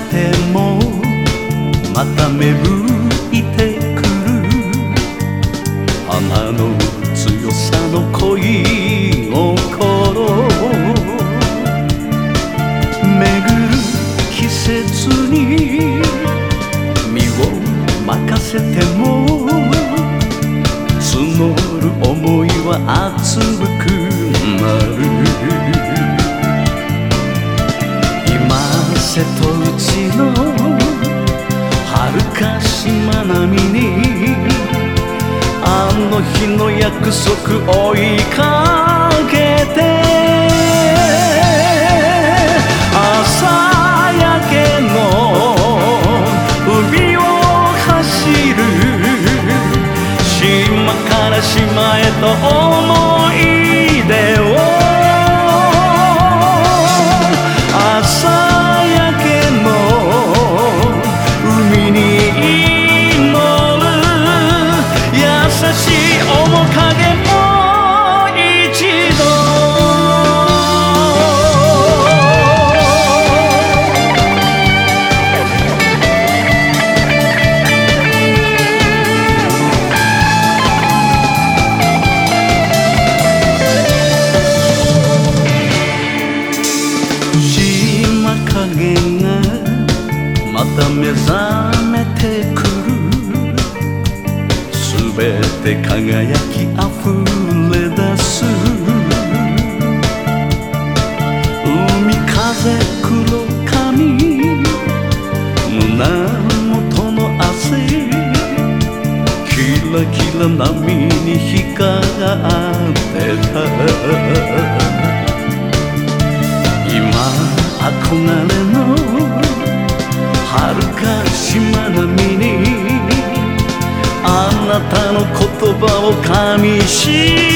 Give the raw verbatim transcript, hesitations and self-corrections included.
てもまた芽吹いてくる花の強さの恋心巡る季節に身を任せても募る想いは熱くなる今瀬戸内の遥かしまなみにあの日の約束追いかけて朝焼けの海を走る島から島へと思い出を朝焼けの海に祈る優しい面影もう一度島影がまた目覚めてくるすべて輝きあふれ出す海風黒髪胸元の汗キラキラ波に光ってた今憧れの遥かしまなみにあなたの言葉をかみし